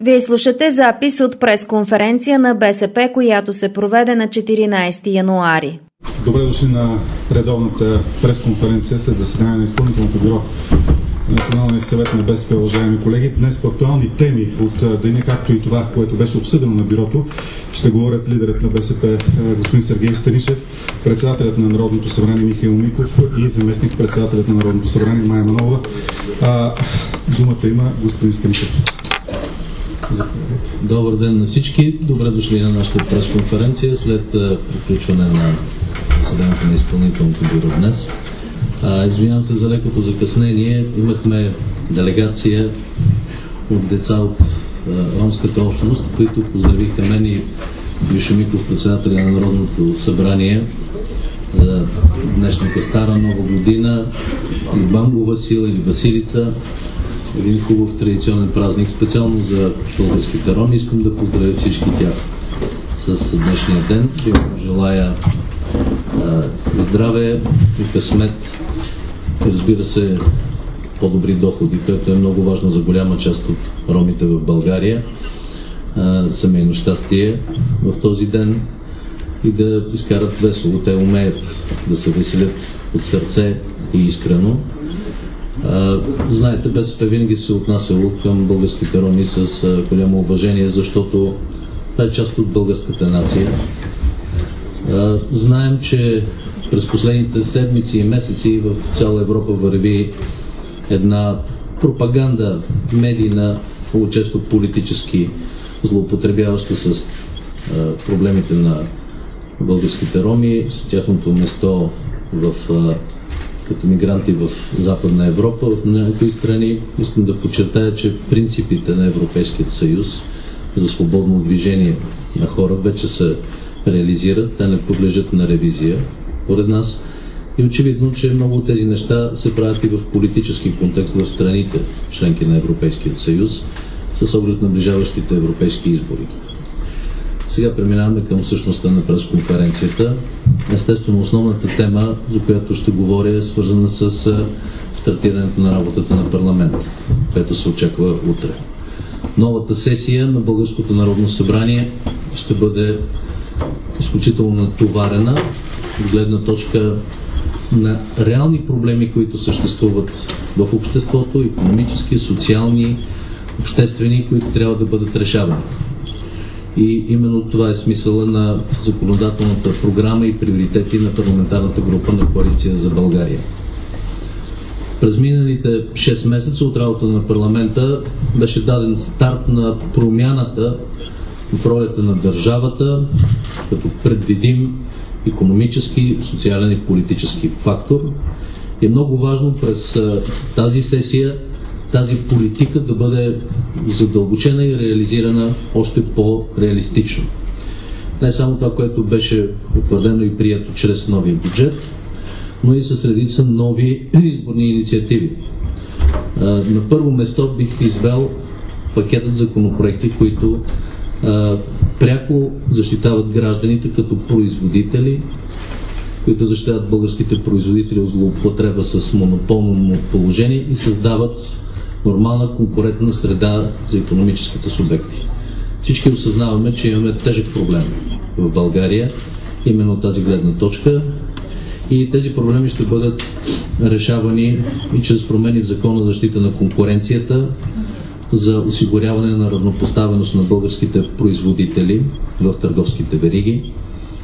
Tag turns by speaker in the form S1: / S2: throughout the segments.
S1: Вие слушате запис от пресконференция на БСП, която се проведе на 14 януари.
S2: Добре дошли на редовната пресконференция след заседание на изпълнителното бюро на Националния съвет на БСП, уважаеми колеги. Днес по актуални теми от деня, както и това, което беше обсъдено на бюрото, ще говорят лидерът на БСП господин Сергей Станишев, председателят на Народното събрание Михаил Миков и заместник председателят на Народното събрание Мая Манолова. Думата има господин Станишев.
S3: Добър ден на всички. Добре дошли на нашата пресконференция след приключване на заседанието на изпълнителното бюро днес. Извинявам се за лекото закъснение. Имахме делегация от деца от ромската общност, които поздравиха мен и Мишо Миков, председателя на Народното събрание, за днешната стара нова година, или Банго Васил, или Василица. Един хубав традиционен празник, специално за българските роми. Искам да поздравя всички тях с днешния ден. Да им желая здраве и късмет, разбира се, по-добри доходи, което е много важно за голяма част от ромите в България. Семейно щастие в този ден и да изкарат весело. Те умеят да се веселят от сърце и искрено. Знаете, БСП винаги се отнасяло към българските роми с голямо уважение, защото това е част от българската нация. Знаем, че през последните седмици и месеци в цяла Европа върви една пропаганда медийна, много често политически злоупотребяваща с проблемите на българските роми, с тяхното место като мигранти в Западна Европа. В някои страни искам да подчертая, че принципите на Европейския съюз за свободно движение на хора вече се реализират, те не подлежат на ревизия поред нас. И очевидно, че много от тези неща се правят и в политически контекст в страните, членки на Европейския съюз, с оглед наближаващите европейски избори. Сега преминаваме към същността на пресконференцията. Естествено, основната тема, за която ще говоря, е свързана с стартирането на работата на парламент, което се очаква утре. Новата сесия на Българското народно събрание ще бъде изключително натоварена от гледна точка на реални проблеми, които съществуват в обществото, икономически, социални, обществени, които трябва да бъдат решавани. И именно това е смисъла на законодателната програма и приоритети на парламентарната група на Коалиция за България. През миналите 6 месеца от работа на парламента беше даден старт на промяната в ролята на държавата като предвидим икономически, социален и политически фактор. И е много важно през тази сесия тази политика да бъде задълбочена и реализирана още по-реалистично. Не само това, което беше утвърдено и прието чрез новия бюджет, но и с редица нови изборни инициативи. На първо место бих извел пакетът законопроекти, които пряко защитават гражданите като производители, които защитават българските производители от злоупотреба с монополно положение и създават нормална конкурентна среда за икономическите субекти. Всички осъзнаваме, че имаме тежък проблем в България, именно от тази гледна точка, и тези проблеми ще бъдат решавани и чрез промени в Закона за защита на конкуренцията, за осигуряване на равнопоставеност на българските производители в търговските вериги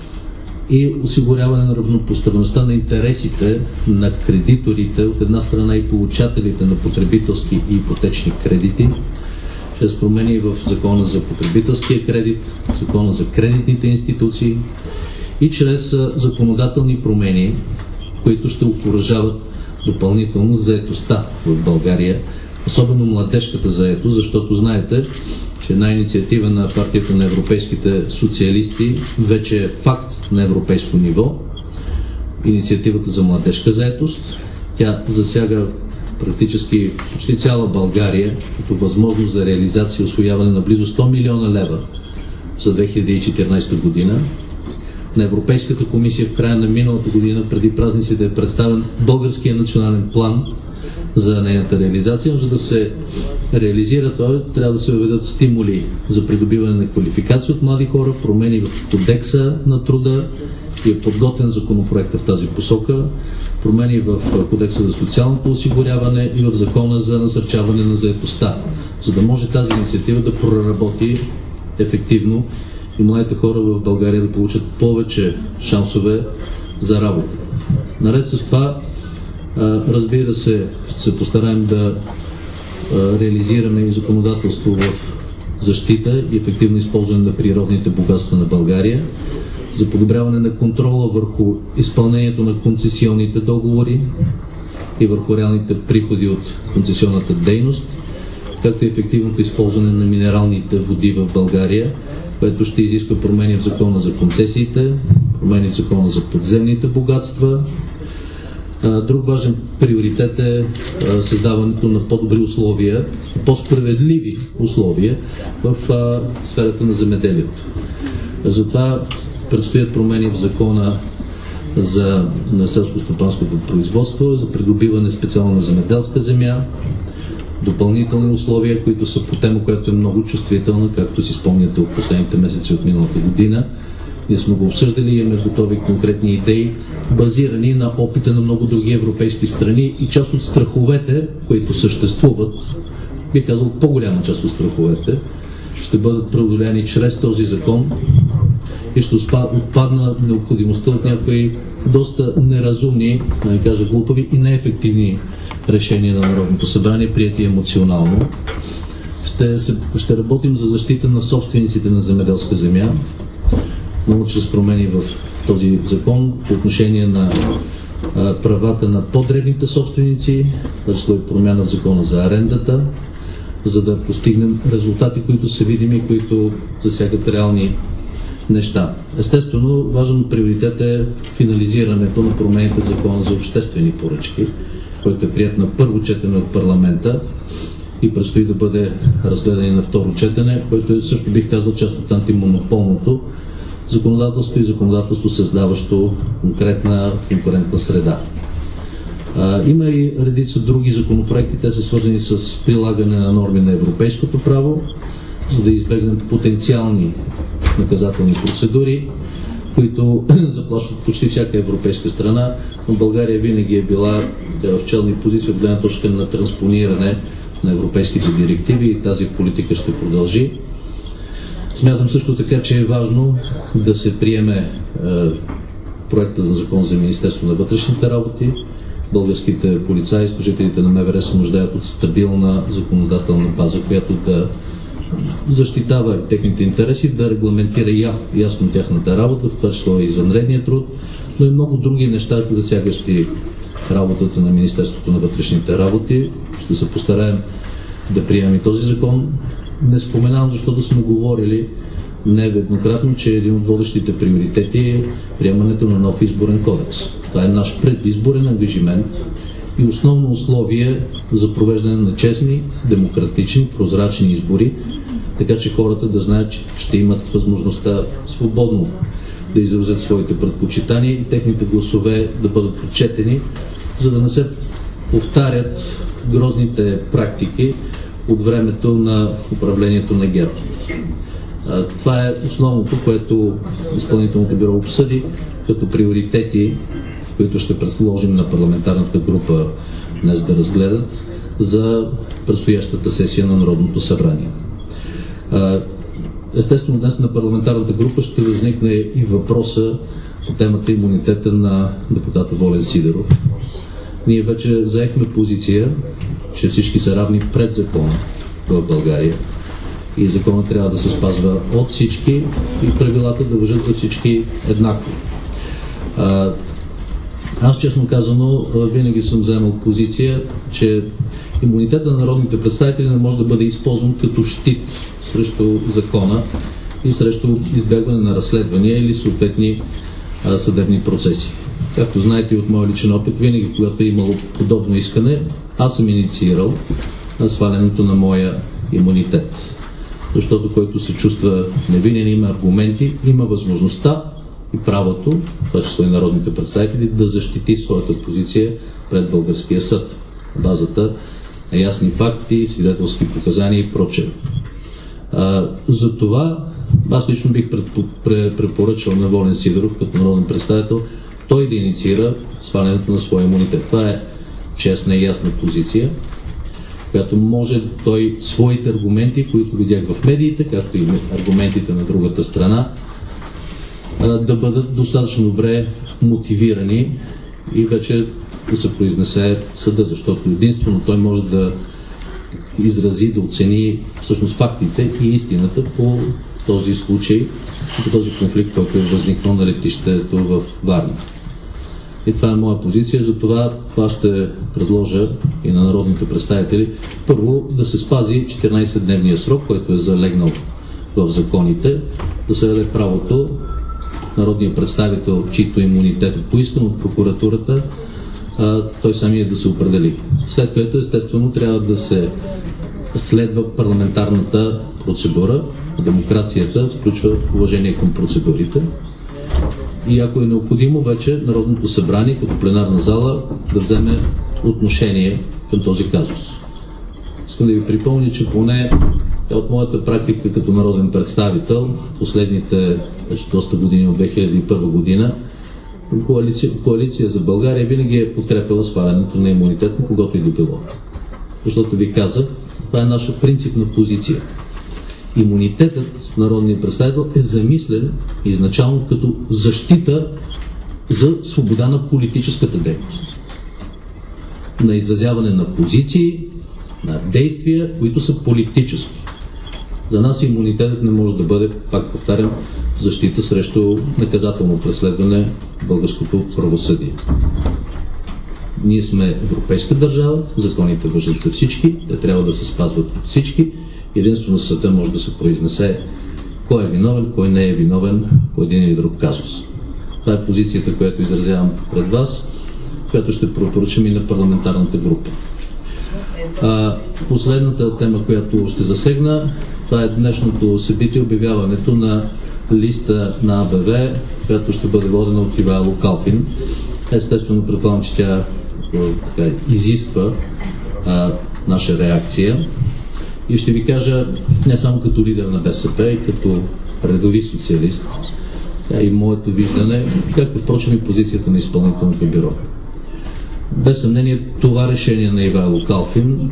S3: и осигуряване на равнопоставеността на интересите на кредиторите, от една страна и получателите на потребителски и ипотечни кредити, чрез промени в Закона за потребителския кредит, Закона за кредитните институции и чрез законодателни промени, които ще окуражават допълнително заетостта в България, особено младежката заетост, защото знаете, че една инициатива на партията на европейските социалисти вече е факт на европейско ниво. Инициативата за младежка заетост. Тя засяга практически почти цяла България, като възможност за реализация и усвояване на близо 100 милиона лева за 2014 година. На Европейската комисия в края на миналата година, преди празниците, е представен българския национален план за нейната реализация, но за да се реализира той, трябва да се въведат стимули за придобиване на квалификация от млади хора, промени в кодекса на труда и е подготвен законопроект в тази посока, промени в кодекса за социалното осигуряване и в закона за насърчаване на заетостта, за да може тази инициатива да проработи ефективно и младите хора в България да получат повече шансове за работа. Наред с това, разбира се, ще се постараем да реализираме и законодателство в защита и ефективно използване на природните богатства на България, за подобряване на контрола върху изпълнението на концесионните договори и върху реалните приходи от концесионната дейност, както и ефективното използване на минералните води в България, което ще изисква промени в закона за концесиите, промени в закона за подземните богатства. Друг важен приоритет е създаването на по-добри условия, по-справедливи условия в сферата на земеделието. Затова предстоят промени в закона за селско-стопанското производство, за придобиване специално на земеделска земя, допълнителни условия, които са по тема, която е много чувствителна, както си спомняте от последните месеци от миналата година. Ние сме го обсъждали и имаме готови конкретни идеи, базирани на опита на много други европейски страни и част от страховете, които съществуват, бих казал по-голяма част от страховете, ще бъдат преодоляни чрез този закон и ще отпадна необходимостта от някои доста неразумни, да не кажа глупави и неефективни решения на Народното събрание, прияти емоционално. Ще работим за защита на собствениците на земеделска земя, много чрез промени в този закон по отношение на правата на по-дребните собственици, защото е промяна в закона за арендата, за да постигнем резултати, които са видими и които засягат реални неща. Естествено, важен приоритет е финализирането на промените в закона за обществени поръчки, който е прият на първо четене от парламента и предстои да бъде разгледан и на второ четене, който е също, бих казал, част от антимонополното законодателство и законодателство, създаващо конкретна конкурентна среда. Има и редица други законопроекти, те са свързани с прилагане на норми на европейското право, за да избегнем потенциални наказателни процедури, които заплащат почти всяка европейска страна, но България винаги е била в челни позиции от гледна точка на транспониране на европейските директиви и тази политика ще продължи. Смятам също така, че е важно да се приеме проекта на закон за Министерство на вътрешните работи. Българските полицаи и служителите на МВР се нуждаят от стабилна законодателна база, която да защитава техните интереси, да регламентира ясно тяхната работа, в това число и извънредния труд, но и много други неща, засягащи работата на Министерството на вътрешните работи. Ще се постараем да приемем и този закон. Не споменавам, защото сме говорили нееднократно, че един от водещите приоритети е приемането на нов изборен кодекс. Това е наш предизборен ангажимент и основно условие за провеждане на честни, демократични, прозрачни избори, така че хората да знаят, че ще имат възможността свободно да изразят своите предпочитания и техните гласове да бъдат отчетени, за да не се повтарят грозните практики от времето на управлението на ГЕРБ. Това е основното, което изпълнителното бюро обсъди като приоритети, които ще предложим на парламентарната група днес да разгледат за предстоящата сесия на Народното събрание. Естествено, днес на парламентарната група ще възникне и въпроса по темата имунитета на депутата Волен Сидеров. Ние вече заехме позиция, че всички са равни пред закона в България и законът трябва да се спазва от всички и правилата да важат за всички еднакво. Аз, честно казано, винаги съм вземал позиция, че имунитета на народните представители не може да бъде използван като щит срещу закона и срещу избягване на разследвания или съответни съдебни процеси. Както знаете и от моя личен опит, винаги когато е имало подобно искане, аз съм инициирал свалянето на моя имунитет. Защото който се чувства невинен, има аргументи, има възможността и правото, това число и народните представители, да защити своята позиция пред българския съд. базата на ясни факти, свидетелски показания и прочее. Затова аз лично бих препоръчал на Волен Сидеров като народен представител той да инициира свалянето на своя имунитет. Това е честна и ясна позиция, която може той своите аргументи, които видях в медиите, както и аргументите на другата страна, да бъдат достатъчно добре мотивирани и вече да се произнесе съда, защото единствено той може да изрази, да оцени всъщност фактите и истината по този случай, по този конфликт, който е възникнал на летището в Варна. И това е моя позиция, затова аз ще предложа и на народните представители първо да се спази 14-дневния срок, който е залегнал в законите, да се даде правото народния представител, чийто имунитет е поискан от прокуратурата, той самия да се определи. След което естествено трябва да се следва парламентарната процедура. Демокрацията включва уважение към процедурите. И ако е необходимо, вече Народното събрание като пленарна зала да вземе отношение към този казус. Искам да ви припомня, че поне от моята практика като народен представител, последните доста години от 2001 година, Коалиция за България винаги е подкрепила свалянето на имунитет на когото и да било. Защото ви казах, това е наша принципна позиция. Имунитетът на народния представител е замислен изначално като защита за свобода на политическата дейност. На изразяване на позиции, на действия, които са политически. За нас имунитетът не може да бъде, пак повтарям, защита срещу наказателно преследване в българското правосъдие. Ние сме европейска държава, законите важат за всички, те трябва да се спазват от всички. Единствено съдът може да се произнесе кой е виновен, кой не е виновен по един или друг казус. Това е позицията, която изразявам пред вас, която ще препоръчам и на парламентарната група. Последната тема, която ще засегна, това е днешното събитие, обявяването на листа на АБВ, която ще бъде водена от Ивайло Калфин. Естествено, предполагам, че тя изисква наша реакция. И ще ви кажа не само като лидер на БСП, и като редови социалист, и моето виждане, както впрочем и позицията на изпълнителното бюро. Без съмнение, това решение на Ивайло Калфин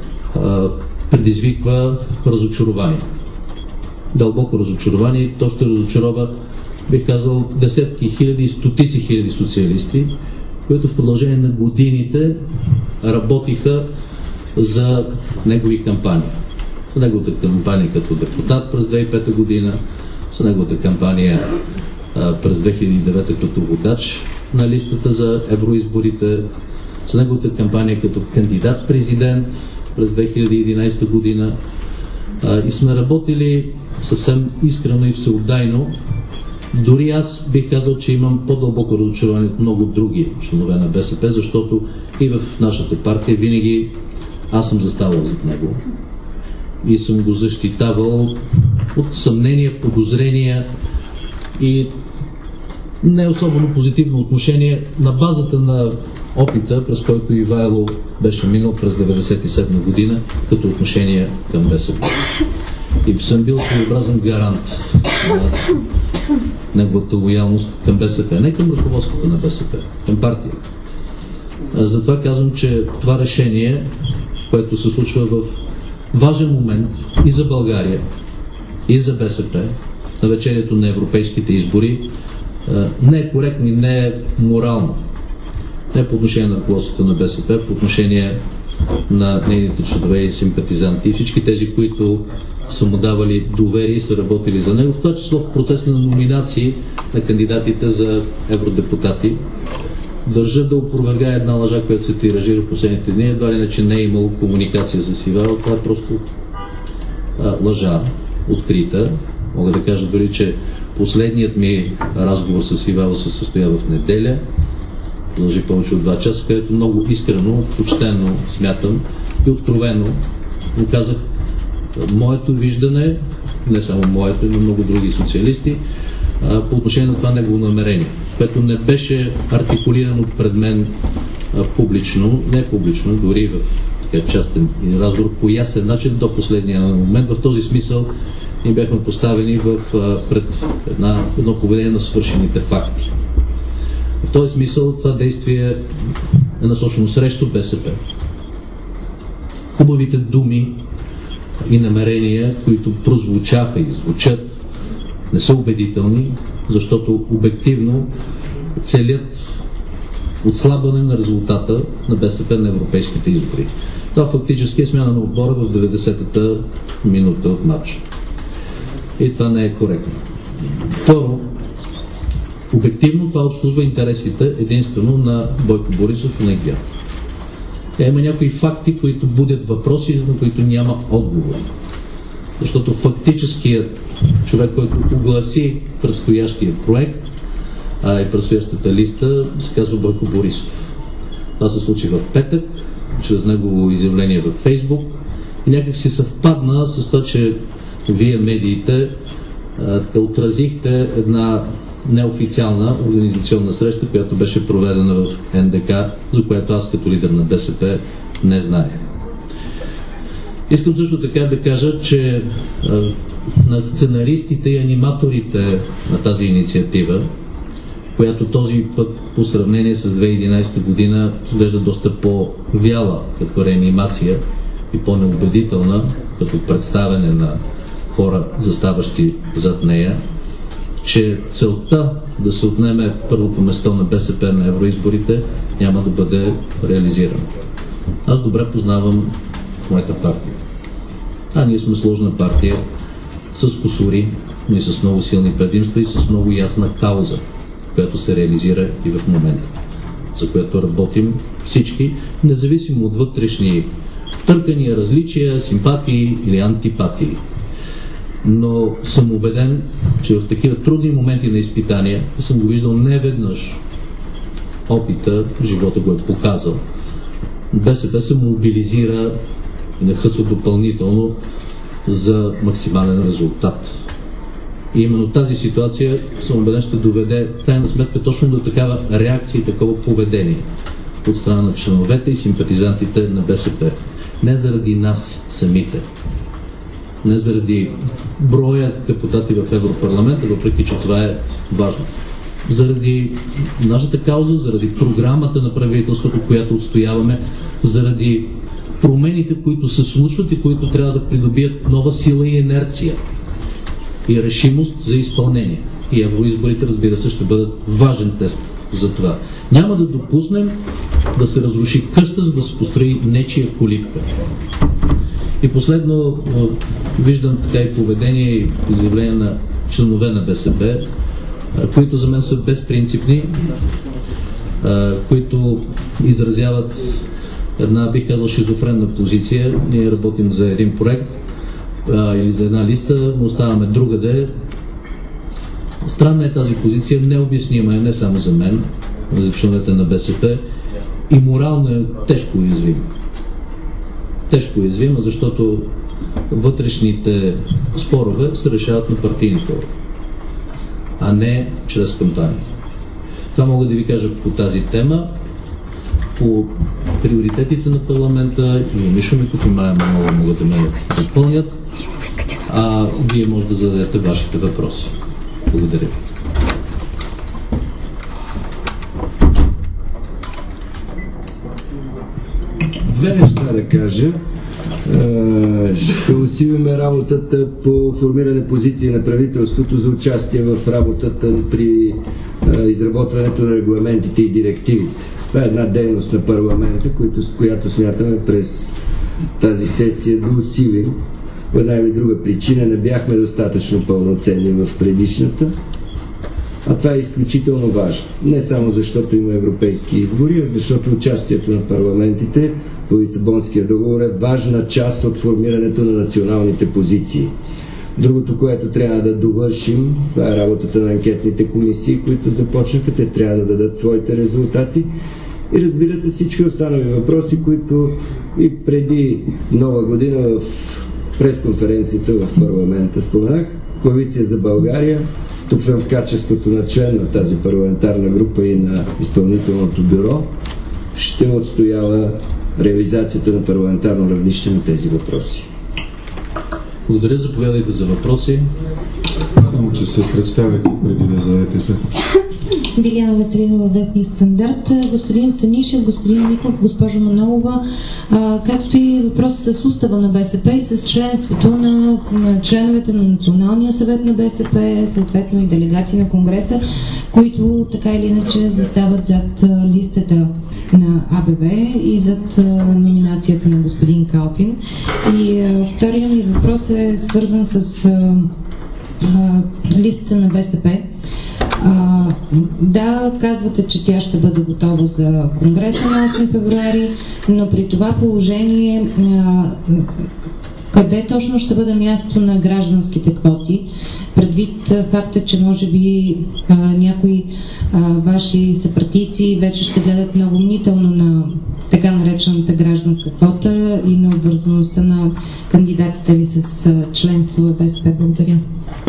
S3: предизвиква разочарование. Дълбоко разочарование, и то ще разочарова, бих казал, десетки хиляди, стотици хиляди социалисти, които в продължение на годините работиха за негови кампании. За неговата кампания като депутат през 2005 година, за неговата кампания през 2009 като водач на листата за евроизборите, за неговата кампания като кандидат-президент през 2011 година. И сме работили съвсем искрено и всеотдайно. Дори аз бих казал, че имам по-дълбоко разочарование от много други членове на БСП, защото и в нашата партия винаги аз съм заставал зад него и съм го защитавал от съмнения, подозрения и не особено позитивно отношение на базата на опита, през който Ивайло беше минал през 1997 година като отношение към БСП. И съм бил своеобразен гарант на неговата лоялност към БСП, не към ръководството на БСП, към партия. Затова казвам, че това решение, което се случва в важен момент и за България, и за БСП, на вечерието на европейските избори, не е коректно и не е морално. Не по отношение на ръководството на БСП, по отношение на нейните членове и симпатизанти и всички тези, които са му давали доверие и са работили за него, в това число в процеса на номинации на кандидатите за евродепутати. Държа да опровергая една лъжа, която се тиражира в последните дни, едва ли не, че не е имало комуникация с Ивайло. Това е просто лъжа, открита. Мога да кажа дори, че последният ми разговор с Ивайло се състоя в неделя, продължи повече от 2 часа, където много искрено, почтено смятам и откровено му казах моето виждане, не само моето, но много други социалисти, по отношение на това негово намерение, което не беше артикулирано пред мен публично, не публично, дори в частен разговор по ясен начин до последния момент. В този смисъл ние бяхме поставени пред едно поведение на свършените факти. В този смисъл това действие е насочено срещу БСП. Хубавите думи и намерения, които прозвучаха и звучат, не са убедителни, защото обективно целят отслабване на резултата на БСП на европейските избори. Това фактически е смяна на отбора в 90-та минута от матча. И това не е коректно. Второ, обективно това обслужва интересите единствено на Бойко Борисов и на ГЕРБ. Има някои факти, които будят въпроси, на които няма отговори. Защото фактическият човек, който огласи предстоящия проект и предстоящата листа, се казва Бойко Борисов. Това се случи в петък, чрез негово изявление във Фейсбук и някак си съвпадна с това, че вие медиите отразихте една неофициална организационна среща, която беше проведена в НДК, за която аз като лидер на БСП не знаех. Искам също така да кажа, че на сценаристите и аниматорите на тази инициатива, която този път по сравнение с 2011 година изглежда доста по-вяла като реанимация и по-неубедителна като представяне на хора, заставащи зад нея, че целта да се отнеме първото место на БСП на евроизборите няма да бъде реализирана. Аз добре познавам моята партия. Ние сме сложна партия с кусури, но и с много силни предимства и с много ясна кауза, която се реализира и в момента, за която работим всички, независимо от вътрешни търкания, различия, симпатии или антипатии. Но съм убеден, че в такива трудни моменти на изпитания съм го виждал неведнъж. Опита, живота го е показал. БСП се мобилизира и нахъсва допълнително за максимален резултат. И именно тази ситуация, съм убеден, ще доведе крайна сметка точно до такава реакция и такова поведение от страна на членовете и симпатизантите на БСП. Не заради нас самите, не заради броя депутати в Европарламента, въпреки че това е важно. Заради нашата кауза, заради програмата на правителството, която отстояваме, заради промените, които се случват и които трябва да придобият нова сила и инерция и решимост за изпълнение. И евроизборите, разбира се, ще бъдат важен тест за това. Няма да допуснем да се разруши къща, за да се построи нечия колибка. И последно, виждам така и поведение и изявления на членове на БСП, които за мен са безпринципни, които изразяват една, бих казал, шизофренна позиция. Ние работим за един проект или за една листа, но оставаме другаде. Странна е тази позиция, необяснима е не само за мен, но за членовете на БСП и морално е тежко уязвима. Тежко уязвима, защото вътрешните спорове се решават на партийни хора, а не чрез кампании. Това мога да ви кажа по тази тема, по приоритетите на парламента и Мишо Миков и Мая Манолова могат да ме допълнят, а вие може да зададете вашите въпроси. Благодаря ви.
S4: Две неща да кажа. Ще усилиме работата по формиране позиции на правителството за участие в работата при изработването на регламентите и директивите. Това е една дейност на парламента, която смятаме през тази сесия да усилим. По една или друга причина не бяхме достатъчно пълноценни в предишната, а това е изключително важно. Не само защото има европейски избори, а защото участието на парламентите по Лисабонския договор е важна част от формирането на националните позиции. Другото, което трябва да довършим, това е работата на анкетните комисии, които започнаха. Те трябва да дадат своите резултати. И разбира се, всички останали въпроси, които и преди Нова година в пресконференцията в парламента споменах. Коалиция за България. Тук съм в качеството на член на тази парламентарна група и на изпълнителното бюро. ще отстоява реализацията на парламентарно равнище на тези въпроси.
S3: Благодаря, заповядайте за въпроси.
S2: Само, че се представяте преди да зададете.
S5: Биляна Веселинова, Вестник Стандарт. Господин Станишев, господин Михов, госпожо Манолова, как стои въпросът с устава на БСП и с членството на членовете на Националния съвет на БСП, съответно и делегати на Конгреса, които така или иначе застават зад листата на АБВ и зад номинацията на господин Калфин. И вторият ми въпрос е свързан с листата на БСП. Да, казвате, че тя ще бъде готова за Конгреса на 8 февруари, но при това положение къде точно ще бъде място на гражданските квоти, предвид факта, че може би някои ваши съпартийци вече ще гледат много мнително на така наречената гражданска квота и на обвързаността на кандидатите ви с членство в БСП. Благодаря.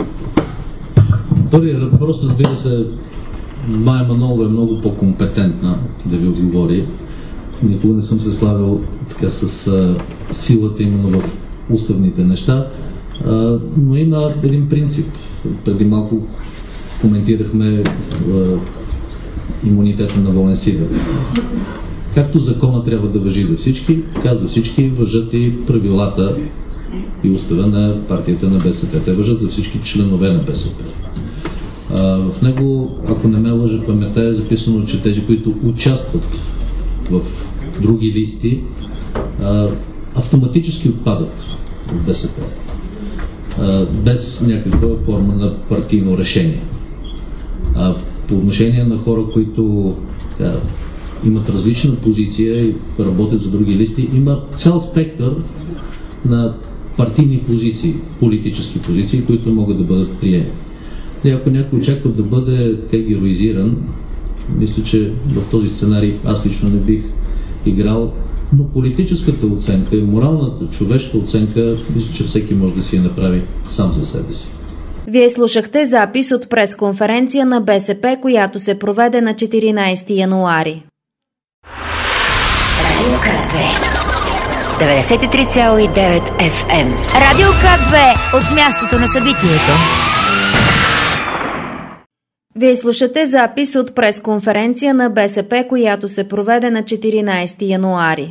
S3: Първият въпрос, разбира се, Мая Манолова е много по-компетентна да ви отговори. Никога не съм се славил така с силата именно в уставните неща, но има един принцип. Преди малко коментирахме имунитета на Волен Сидеров. Както закона трябва да важи за всички, така за всички важат и правилата и устава на партията на БСП. Те важат за всички членове на БСП. В него, ако не ме лъжа паметта, е записано, че тези, които участват в други листи, автоматически отпадат от БСП, без някаква форма на партийно решение. По отношение на хора, които имат различна позиция и работят за други листи, има цял спектър на партийни позиции, политически позиции, които могат да бъдат приемани. И ако някой очаква да бъде така героизиран, мисля, че в този сценарий аз лично не бих играл, но политическата оценка и моралната, човешка оценка, мисля, че всеки може да си я направи сам за себе си.
S1: Вие слушахте запис от пресконференция на БСП, която се проведе на 14 януари.
S6: Радио К2 93,9 FM. Радио К2 от мястото на събитието.
S1: Вие слушате запис от пресконференция на БСП, която се проведе на 14 януари.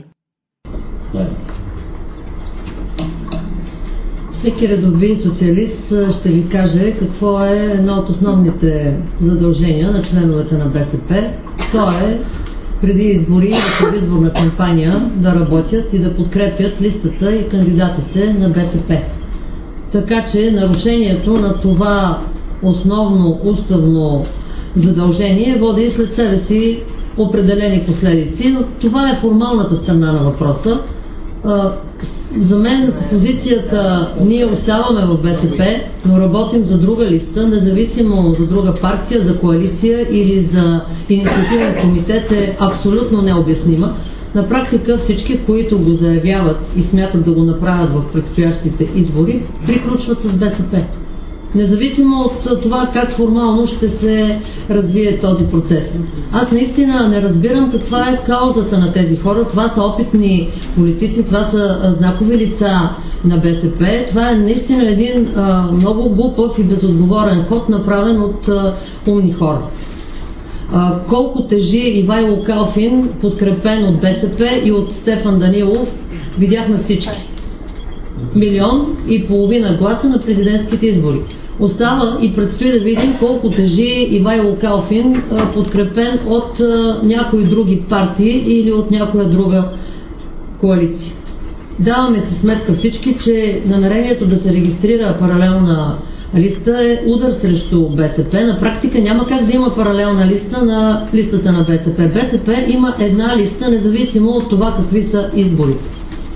S7: Всеки редови социалист ще ви каже какво е едно от основните задължения на членовете на БСП. То е преди избори и в предизборна кампания да работят и да подкрепят листата и кандидатите на БСП. Така че нарушението на това основно уставно задължение води след себе си определени последици, но това е формалната страна на въпроса. За мен позицията ние оставаме в БСП, но работим за друга листа, независимо за друга партия, за коалиция или за инициативен комитет е абсолютно необяснима. На практика всички, които го заявяват и смятат да го направят в предстоящите избори, приключват с БСП. Независимо от това как формално ще се развие този процес. Аз наистина не разбирам каква е каузата на тези хора. Това са опитни политици, това са знакови лица на БСП. Това е наистина един много глупав и безотговорен ход, направен от умни хора. Колко тежи Ивайло Калфин, подкрепен от БСП и от Стефан Данилов, видяхме всички. 1,5 милиона гласа на президентските избори. Остава и предстои да видим колко тежи Ивайло Калфин, подкрепен от някои други партии или от някоя друга коалиция. Даваме си сметка всички, че намерението да се регистрира паралелна листа е удар срещу БСП. На практика няма как да има паралелна листа на листата на БСП. БСП има една листа, независимо от това какви са изборите.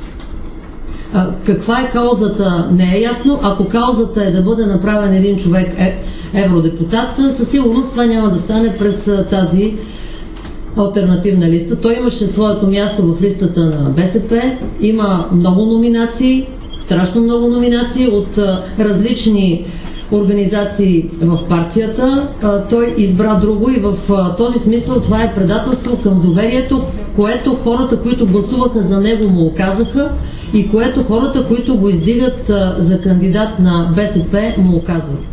S7: Каква е каузата, не е ясно. Ако каузата е да бъде направен един човек евродепутат, със сигурност това няма да стане през тази алтернативна листа. Той имаше своето място в листата на БСП, има много номинации, страшно много номинации от различни организации в партията. Той избра друго и в този смисъл това е предателство към доверието, което хората, които гласуваха за него, му оказаха и което хората, които го издигат за кандидат на БСП, му оказват.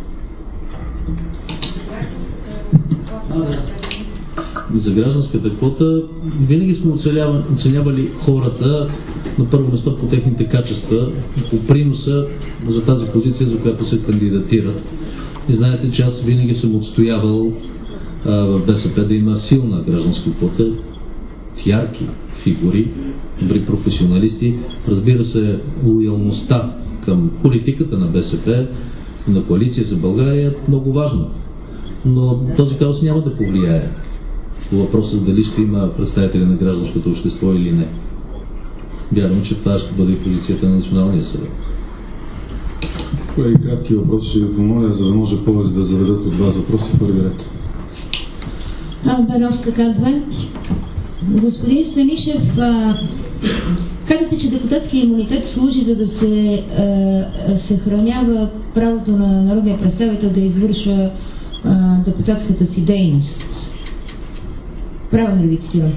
S3: За гражданската квота винаги сме оценявали хората на първо место по техните качества, по приноса за тази позиция, за която се кандидатират. И знаете, че аз винаги съм отстоявал в БСП да има силна гражданска квота, ярки фигури, добри професионалисти. Разбира се, лоялността към политиката на БСП, на Коалиция за България е много важно. Но този казус няма да повлияе по въпроса дали ще има представители на гражданското общество или не. Вярвам, че това ще бъде позицията на Националния съвет.
S2: Колеги, кратки въпроси ще ви помоля, за да може повече да заведат от вас въпроси. Първи ред.
S5: Беновска К2. Господин Станишев, казахте, че депутатския имунитет служи за да се съхранява правото на народния представител да извършва депутатската си дейност. Правилно ли ви цитирам?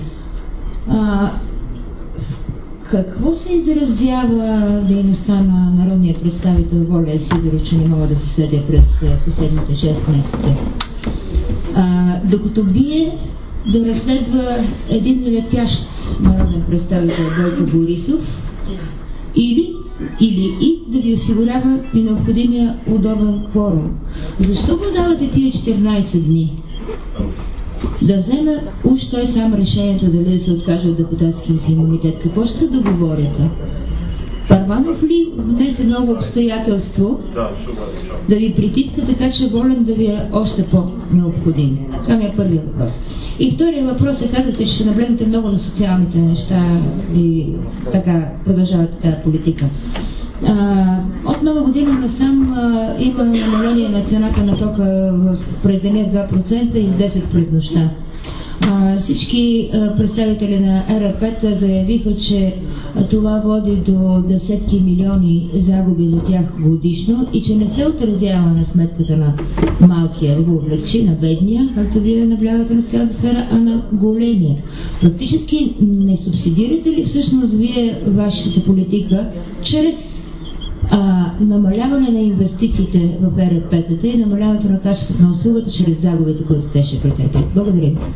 S5: Какво се изразява дейността на народния представител Волен Сидеров, че не мога да се следя през последните 6 месеца? Докато бие да разследва един летящ народен представител Бойко Борисов или да ви осигурява и необходимия удобен кворум. Защо го давате тия 14 дни? Да вземе уж той сам решението дали да се откаже от депутатския си имунитет. Какво ще се договорите? Първанов ли внесе ново обстоятелство да ви притиска така, че Волен да ви е още по-необходим? Това ми е първият въпрос. И вторият въпрос е, казвате, че ще наблегнете много на социалните неща и така продължавате тази политика. От нова година насам има намаление на цената на тока през деня с 2% и с 10% през нощта. Всички представители на ЕРП заявиха, че това води до десетки милиони загуби за тях годишно и че не се отразява на сметката на малкия, да го облегчи, на бедния, както вие наблягате на цялата сфера, а на големия. Практически не субсидирате ли всъщност вие вашата политика чрез намаляване на инвестициите в ЕРП-тата и намаляването на качеството на услугата чрез загубите, които те ще претърпят? Благодаря ви.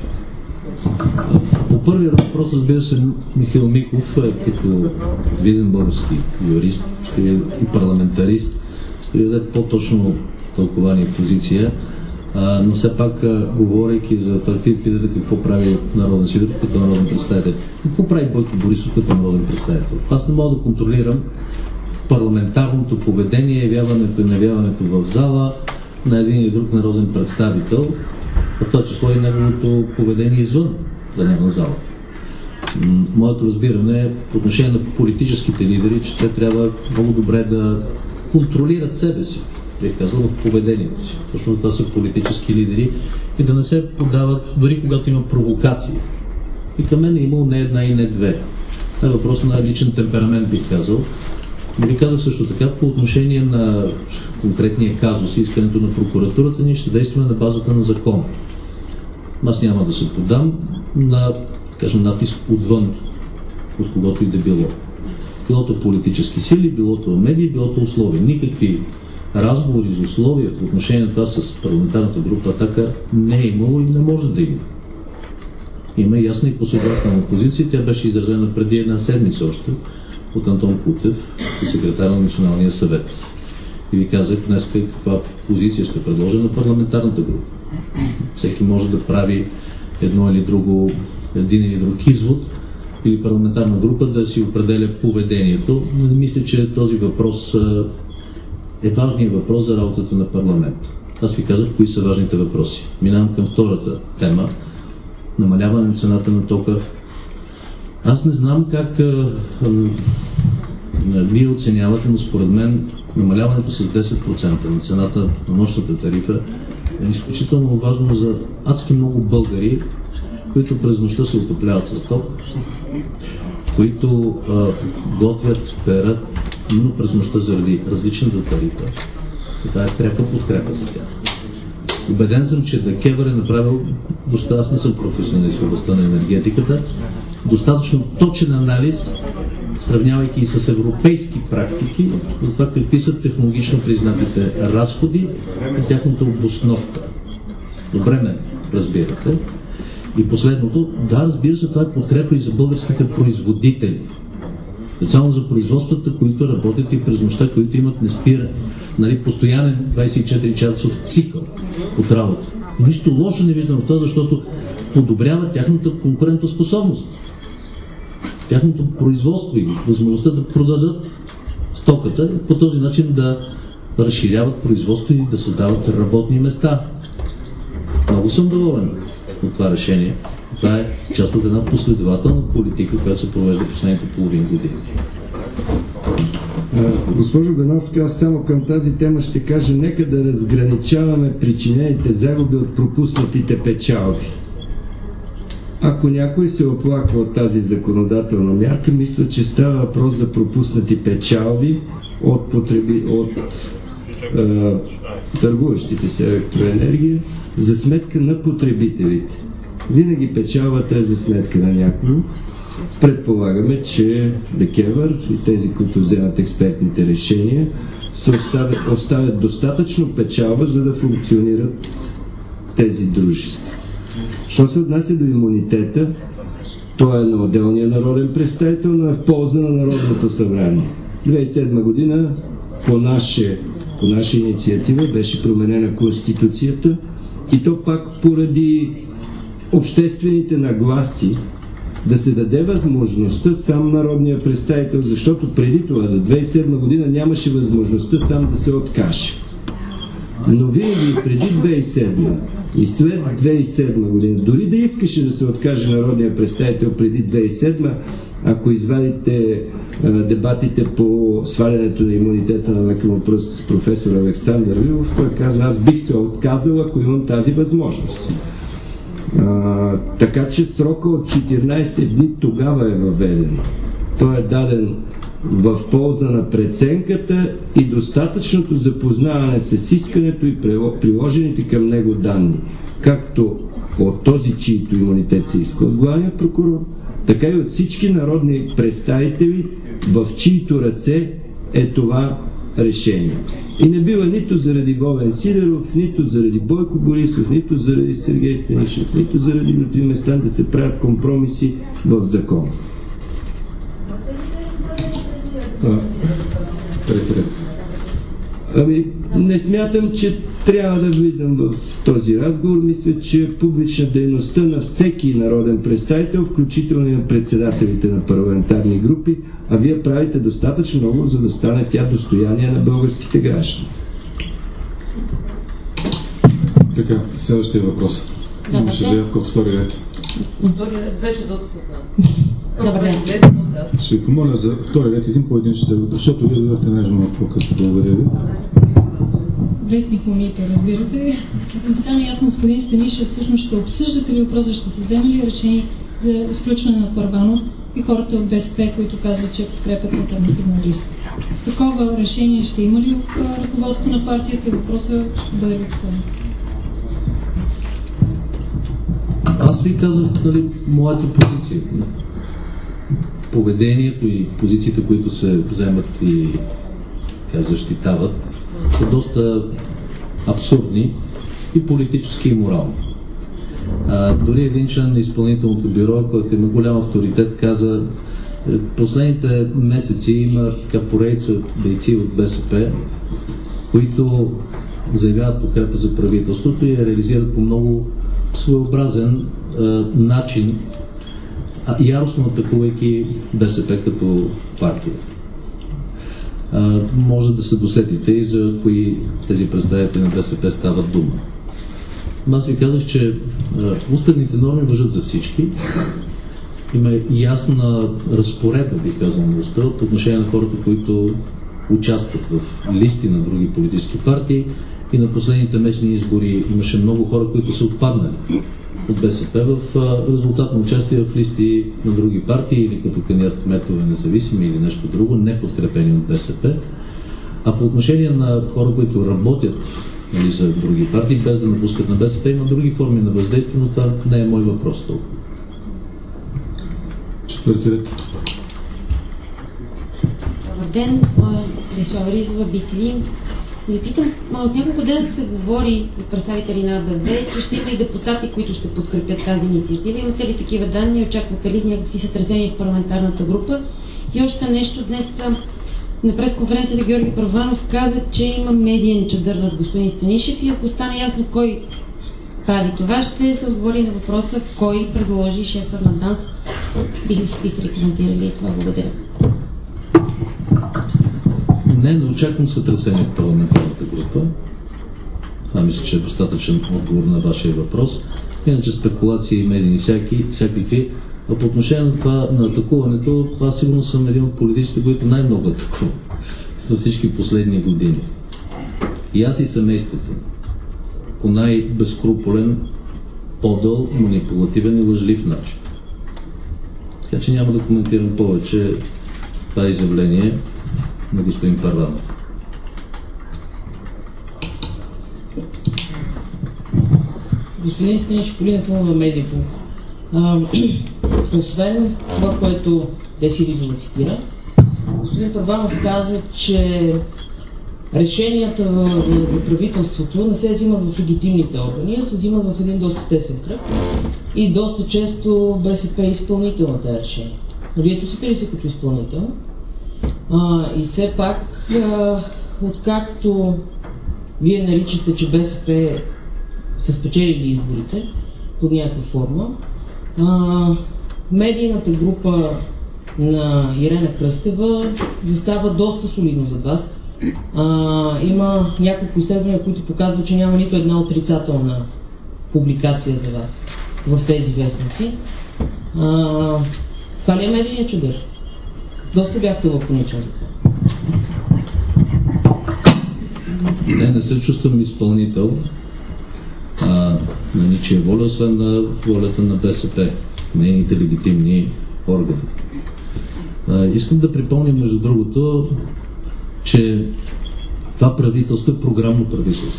S3: По първия въпрос, разбира се, Михаил Миков, като виден български юрист и парламентарист, ще ви даде по-точно тълкование и позиция, но все пак, говорейки за това, питате какво прави Народен Сидеров като народен представител. Какво прави Бойко Борисов като народен представител? Аз не мога да контролирам парламентарното поведение, явяването и навяването в зала на един или друг народен представител, в това число и неговото поведение извън пленарна зала. Моето разбиране е по отношение на политическите лидери, че те трябва много добре да контролират себе си, бих казал, в поведението си. Точно това са политически лидери и да не се подават, дори когато има провокации. И към мен е имало не една и не две. Това е въпрос на личен темперамент, бих казал. Но ви казах също така, по отношение на конкретния казус и искането на прокуратурата, ние ще действаме на базата на закон. Аз няма да се подам на, кажем, натиск отвън, от когото и да било. Билото политически сили, билото медии, билото условия. Никакви разговори за условия по отношение на това с парламентарната група „Атака“ не е имало и не може да има. Има ясна и последователна позиция. Тя беше изразена преди една седмица още от Антон Кутев, секретар на Националния съвет. И ви казах днес каква позиция ще предложа на парламентарната група. Всеки може да прави едно или друго, един или друг извод, или парламентарна група да си определя поведението, но не мисля, че този въпрос е важният въпрос за работата на парламента. Аз ви казах кои са важните въпроси. Минавам към втората тема. Намаляване на цената на тока. Аз не знам как вие оценявате, но според мен намаляването с 10% на цената на нощната тарифа е изключително важно за адски много българи, които през нощта се отопляват с ток, които готвят, перат, именно през нощта заради различната тарифа. И това е пряка подкрепа за тях. Убеден съм, че ДКЕВР е направил, аз не съм професионалист в областта на енергетиката, достатъчно точен анализ, сравнявайки и с европейски практики, за това какви са технологично признатите разходи и тяхната обосновка. Добре ме разбирате. И последното, да, разбира се, това е подкрепа и за българските производители. Специално за производствата, които работят и през нощта, които имат неспиране, постоянен 24-часов цикъл от работа. Но нищо лошо не виждам в това, защото подобрява тяхната конкурентоспособност, тяхното производство и възможността да продадат стоката и по този начин да разширяват производство и да създават работни места. Много съм доволен от това решение. Това е част от една последователна политика, която се провежда последните половин години.
S4: Госпожо Беновска, аз само към тази тема ще кажа, нека да разграничаваме причинените загуби от пропуснатите печалби. Ако някой се оплаква от тази законодателна мярка, мисля, че става въпрос за пропуснати печалби от търгуващите с електроенергия за сметка на потребителите. Винаги печалбата е за сметка на някой. Предполагаме, че ДКЕВР и тези, които вземат експертните решения, оставят достатъчно печалба, за да функционират тези дружества. Що се отнася до имунитета, той е на отделния народен представител, но е в полза на Народното събрание. 2007 година по наша инициатива беше променена Конституцията и то пак поради обществените нагласи да се даде възможността сам народния представител, защото преди това до 2007 година нямаше възможността сам да се откаже. Но винаги преди 2007 и след 2007 година, дори да искаше да се откаже народния представител преди 2007, ако извадите дебатите по свалянето на имунитета на леки въпрос с професор Александър Лилов, той каза, аз бих се отказал, ако имам тази възможност. Така че срока от 14 дни тогава е въведен. Той е даден в полза на преценката и достатъчното запознаване с искането и приложените към него данни, както от този, чийто имунитет се иска от главния прокурор, така и от всички народни представители, в чиито ръце е това решение. И не бива нито заради Волен Сидеров, нито заради Бойко Борисов, нито заради Сергей Станишев, нито заради Лютви Местан да се правят компромиси в закон. Не смятам, че трябва да влизам в този разговор. Мисля, че публична дейността на всеки народен представител, включително и на председателите на парламентарни групи, а вие правите достатъчно много, за да стане тя достояние на българските граждани.
S2: Така, следващия въпрос. Имаше заявка от втори ред.
S8: Втори ред беше доста от нас.
S5: Добър ден.
S2: Ще ви помоля за втори ред един по един ще се, защото вие дадохте най-малко по-късно. Благодаря ви.
S5: Вестник Монитор, разбира се. Стана ясно, господин Станишев, всъщност ще обсъждате ли въпроса, ще се вземе ли решение за изключване на Първанов и хората от БСП, които казват, че подкрепят алтернативна листа. Такова решение ще има ли в ръководството на партията и въпроса ще бъде ли обсъден?
S3: Аз ви казах, нали, моята позиция. Поведението и позициите, които се вземат и защитават, са доста абсурдни и политически и морални. Дори един член на изпълнителното бюро, който има голям авторитет, каза, последните месеци има така поредица дейци от БСП, които заявяват подкрепа за правителството и я реализират по много своеобразен начин, яростно атакувайки БСП като партия. Може да се досетите и за кои тези представители на БСП стават дума. Аз ви казах, че уставните норми важат за всички. Има ясна разпоредба, би казал, на устава по отношение на хората, които участват в листи на други политически партии и на последните местни избори имаше много хора, които са отпаднали от БСП в резултат на участие в листи на други партии или като кандидат кметове независими или нещо друго, не подкрепени от БСП. А по отношение на хора, които работят за други партии, без да напускат на БСП, има други форми на въздействие, но това не е мой въпрос толкова.
S2: Четвърти ред.
S9: Добър ден, Десислава Ризова, BTV. Ви питам, от няколко дена се говори от представители на АБВ, че ще има и депутати, които ще подкрепят тази инициатива. Имате ли такива данни? Очаквате ли някакви сътресения в парламентарната група? И още нещо, днес на пресконференцията Георги Първанов каза, че има медиен чадър над господин Станишев и ако стане ясно кой прави това, ще се отговори на въпроса кой предложи шефа на ДАНС. Бихте ли коментирали това? Благодаря.
S3: Не очаквам сътресение в парламентарната група. Това мисля, че е достатъчен отговор на вашия въпрос. Иначе спекулации и медийни всякакви. А по отношение на това, на атакуването, аз сигурно съм един от политиците, които най-много атакува във всички последни години. И аз и семейството. По най-безкруполен, подъл, манипулативен и лъжлив начин. Така че няма да коментирам повече това изявление на господин Първанов.
S8: Господин Станишев, напълно медико. Освен това, което Деси Ризова цитира, господин Първанов каза, че решенията за правителството не се взимат в легитимните органи, а се взимат в един доста тесен кръг и доста често БСП е изпълнител на тези решения. Но вие чувствате ли се като изпълнител? И все пак, откакто вие наричате, че БСП са спечелили изборите под някаква форма, медийната група на Ирена Кръстева застава доста солидно за вас. Има няколко изследвания, които показват, че няма нито една отрицателна публикация за вас в тези вестници. Това ли е медийният чадър? Доста бяхте лаконичен за това.
S3: Не се чувствам изпълнител на ничия воля, освен на волята на БСП, нейните легитимни органи. Искам да припомня, между другото, че това правителство е програмно правителство.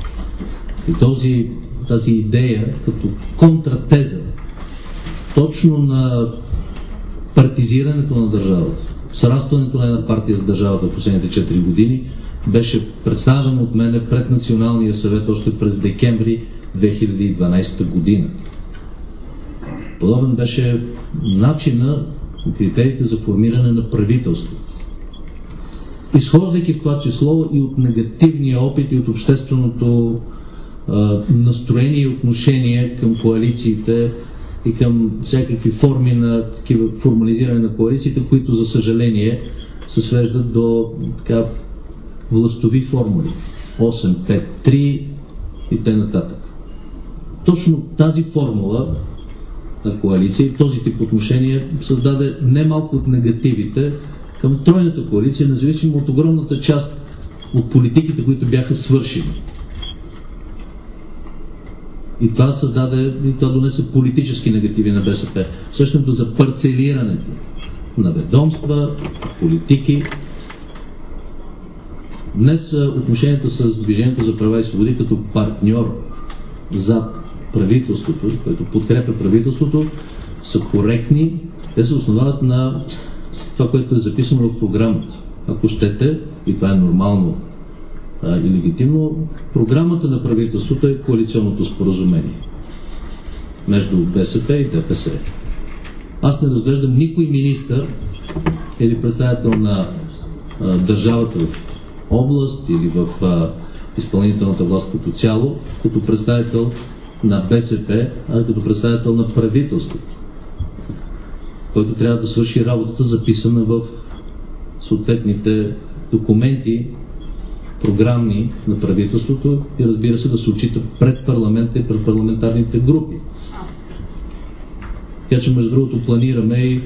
S3: И тази идея като контратеза точно на партизирането на държавата, срастването на една партия с държавата в последните 4 години, беше представено от мене пред Националния съвет още през декември 2012 година. Подобен беше начина и критериите за формиране на правителство. Изхождайки в това число и от негативния опит и от общественото настроение и отношение към коалициите и към всякакви форми на такива формализиране на коалициите, които за съжаление се свеждат до така властови формули. 8-5-3 и т.н. Точно тази формула на коалиция и този тип отношение създаде немалко от негативите към тройната коалиция, независимо от огромната част от политиките, които бяха свършени. И това донесе политически негативи на БСП. Всъщност за парцелирането на ведомства, политики. Днес отношенията с Движението за права и свободи като партньор за правителството, което подкрепя правителството, са коректни. Те се основават на това, което е записано в програмата. Ако щете, и това е нормално и легитимно, програмата на правителството е коалиционното споразумение между БСП и ДПС. Аз не разглеждам никой министър или представител на държавата в област или в изпълнителната власт като цяло, като представител на БСП, а като представител на правителството, който трябва да свърши работата, записана в съответните документи, програмни на правителството и разбира се да се отчита пред парламента и пред парламентарните групи. Така че между другото планираме и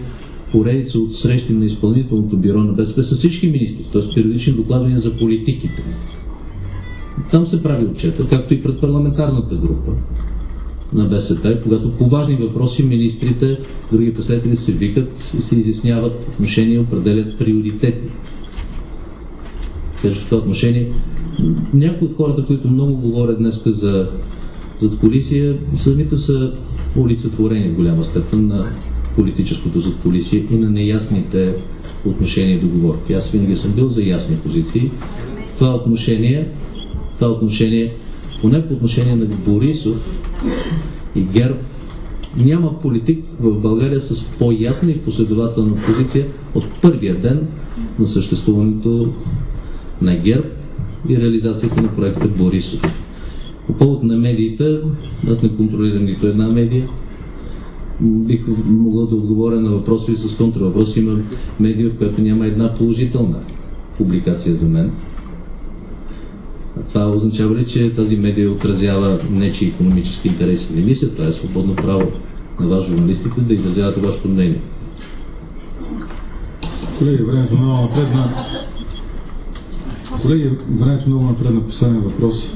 S3: поредица от срещи на изпълнителното бюро на БСП с всички министри, т.е. периодични докладвания за политиките. Там се прави отчета, както и пред парламентарната група на БСП, когато по важни въпроси министрите, други представители се викат и се изясняват отношения и определят приоритети. Така че в това отношение някои от хората, които много говорят днес за задкулисие, самите са олицетворени в голяма степен на политическото задкулисие и на неясните отношения и договорки. Аз винаги съм бил за ясни позиции. В това отношение, поне по отношение на Борисов и ГЕРБ, няма политик в България с по-ясна и последователна позиция от първия ден на съществуването на ГЕРБ и реализацията на проекта Борисов. По повод на медиите, аз не контролирам нито една медия. Бих могъл да отговоря на въпроси с контравъпроси. Има медия, в която няма една положителна публикация за мен. А това означава ли, че тази медия отразява нечии икономически интереси? Не мисля, това е свободно право на вас, журналистите, да изразявате вашето мнение.
S2: Колеги, времето много напредна. Последния въпрос.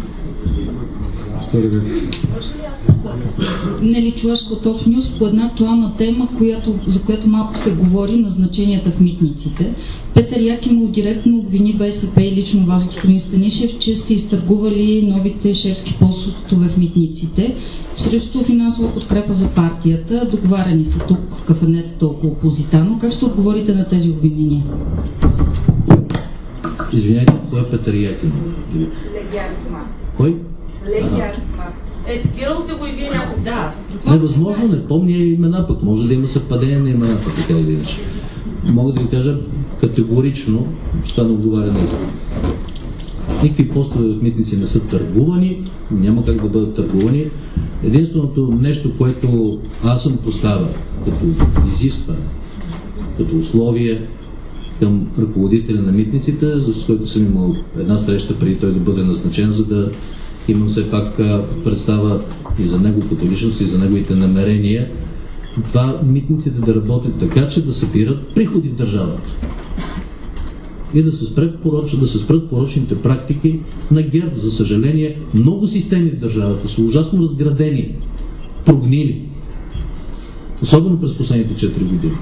S10: Нели Чувашка от Off News по една актуална тема, за която малко се говори, назначенията в митниците. Петър Якимов директно обвини БСП и лично вас, господин Станишев, че сте изтъргували новите шефски постове в митниците срещу финансова подкрепа за партията. Договаряни са тук в кафенетата около Позитано. Как ще отговорите на тези обвинения?
S3: Извинявайте, кой е Петър Якимов? Кой?
S8: Цитирал сте го и вие няколко. Да.
S3: Невъзможно, не помня имена, пък може да има съвпадение на имената, така или иначе. Мога да ви кажа категорично, че това не отговаря на истина. Никакви постове в митници не са търгувани, няма как да бъдат търгувани. Единственото нещо, което аз съм поставил като изискване, като условие към ръководителя на митниците, за който съм имал една среща преди той да бъде назначен, за да имам все пак представа и за него като личност, и за неговите намерения. Това митниците да работят така, че да събират приходи в държавата. И да се спрат порочните практики на ГЕРБ. За съжаление, много системи в държавата са ужасно разградени, прогнили. Особено през последните 4 години.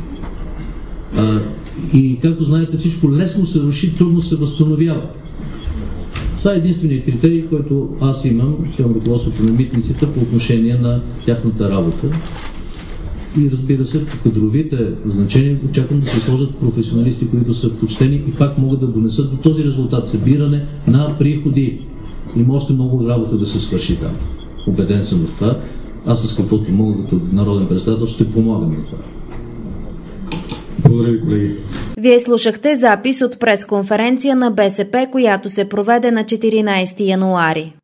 S3: И както знаете, всичко лесно се руши, трудно се възстановява. Това е единственият критерий, който аз имам към ръководството на митниците по отношение на тяхната работа. И разбира се, по кадровите значения очаквам да се сложат професионалисти, които са почтени и пак могат да донесат до този резултат събиране на приходи. Има още много работа да се свърши там. Убеден съм в това. Аз с каквото мога като народен представител ще помагам на това.
S2: Благодаря ви, колеги.
S1: Вие слушахте запис от пресконференция на БСП, която се проведе на 14 януари.